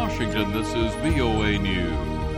Washington, this is VOA News.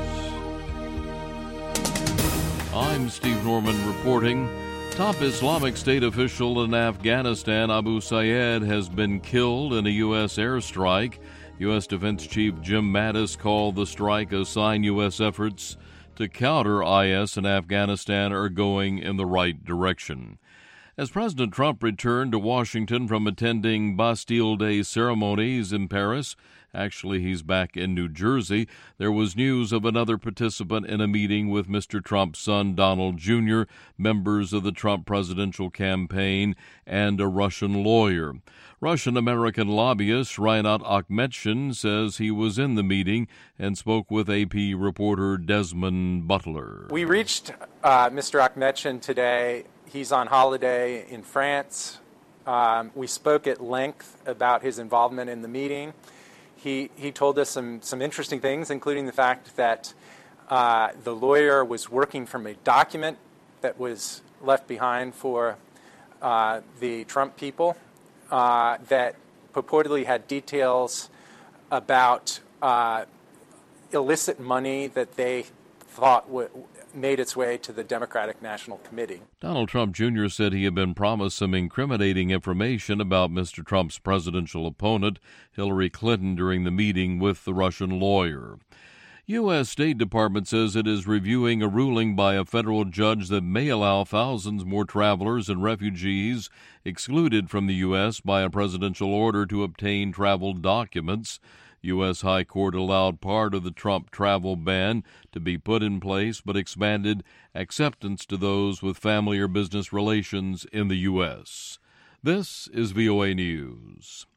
I'm Steve Norman reporting. Top Islamic State official in Afghanistan, Abu Sayed, has been killed in a U.S. airstrike. U.S. Defense Chief Jim Mattis called the strike a sign U.S. efforts to counter IS in Afghanistan are going in the right direction. As President Trump returned to Washington from attending Bastille Day ceremonies in Paris, actually he's back in New Jersey, there was news of another participant in a meeting with Mr. Trump's son Donald Jr., members of the Trump presidential campaign, and a Russian lawyer. Russian-American lobbyist Reinat Akhmetshin says he was in the meeting and spoke with AP reporter Desmond Butler. We reached Mr. Akhmetshin today. He's on holiday in France. We spoke at length about his involvement in the meeting. He told us some interesting things, including the fact that the lawyer was working from a document that was left behind for the Trump people that purportedly had details about illicit money that they thought made its way to the Democratic National Committee. Donald Trump Jr. said he had been promised some incriminating information about Mr. Trump's presidential opponent, Hillary Clinton, during the meeting with the Russian lawyer. U.S. State Department says it is reviewing a ruling by a federal judge that may allow thousands more travelers and refugees excluded from the U.S. by a presidential order to obtain travel documents. U.S. High Court allowed part of the Trump travel ban to be put in place, but expanded acceptance to those with family or business relations in the U.S. This is VOA News.